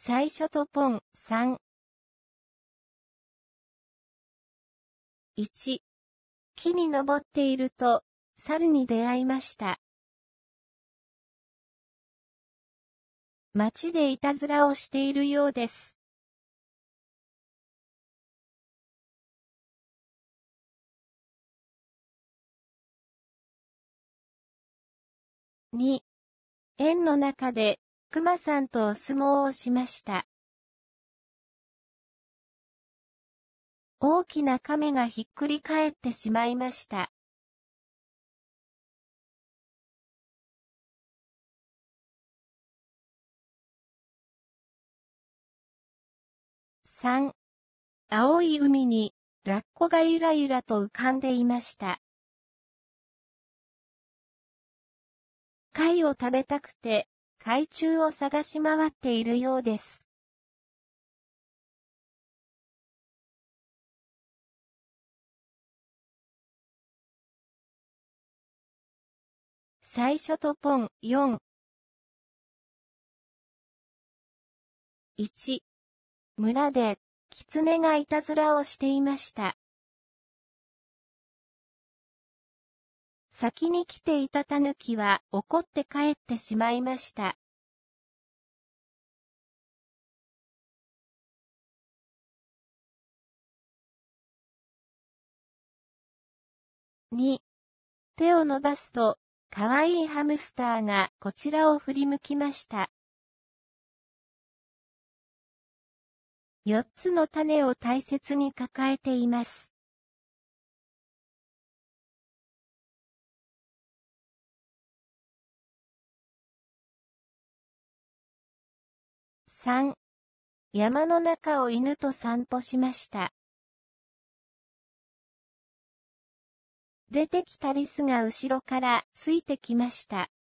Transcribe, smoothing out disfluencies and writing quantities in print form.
最初とポン、3。1、木に登っていると、猿に出会いました。街でいたずらをしているようです。2、園の中で、クマさんとお相撲をしました。大きな亀がひっくり返ってしまいました。3、青い海に、ラッコがゆらゆらと浮かんでいました。貝を食べたくて、海中を探し回っているようです。最初とポン、4。1、村で、狐がいたずらをしていました。先に来ていたタヌキは怒って帰ってしまいました。2、手を伸ばすと、かわいいハムスターがこちらを振り向きました。4つの種を大切に抱えています。3、山の中を犬と散歩しました。出てきたリスが後ろからついてきました。